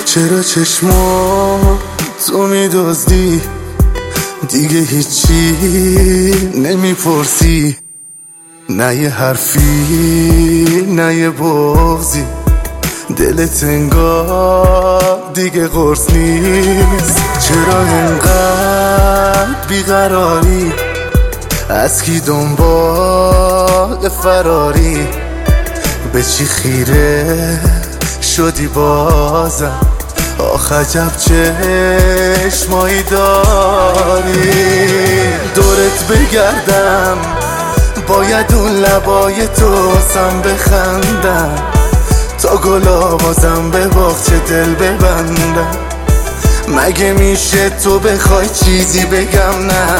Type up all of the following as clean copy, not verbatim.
چرا چشما تو میدزدی دیگه هیچی نمیپرسی، نه یه حرفی نه یه بغضی، دلت انگار دیگه قرص نیست. چرا انقدر بیقراری، از کی دنبال فراری، به چی خیره شدی بازم، آخ عجب چشمایی داری. دورت بگردم باید اون لبای تو سم بخندم، تا گلا بازم به باغچه دل ببندم. مگه میشه تو بخوای چیزی بگم نه؟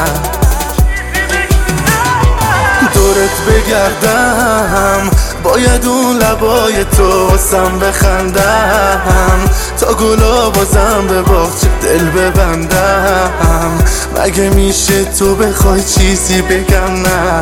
دورت بگردم باید اون لبای تو سم بخندم، تا گلا بازم به باغچه دل ببندم. مگه میشه تو بخوای چیزی بگم نه؟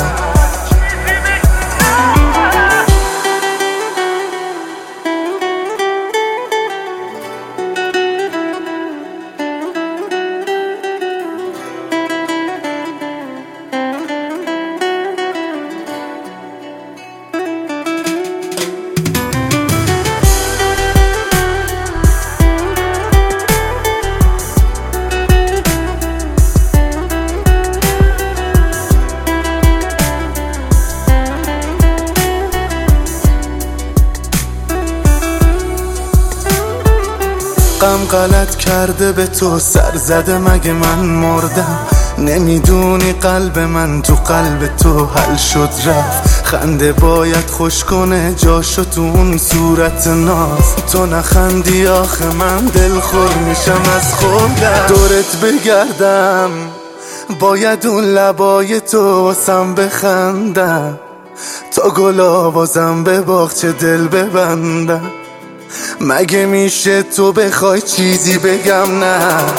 غم غلط کرده به تو سر زده، مگه من مردم؟ نمیدونی قلب من تو قلب تو حل شد رفت. خنده باید خوش کنه جاشو تو اون صورت ناز، تو نخندی آخه من دلخور میشم از خودم. دورت بگردم باید اون لبای تو سم بخندم، تا گلا بازم به باغچه دل ببندم. مگه میشه تو بخوای چیزی بگم نه؟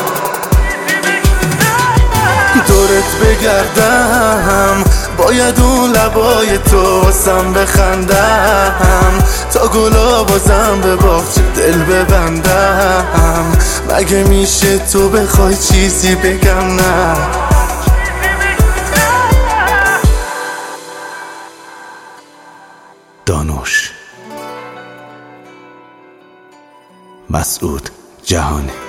دورت بگردم باید اون لبای تو سم بخندم، تا گلا بازم به باغچه دل ببندم. مگه میشه تو بخوای چیزی بگم نه؟ دانوش مسعود جهانی.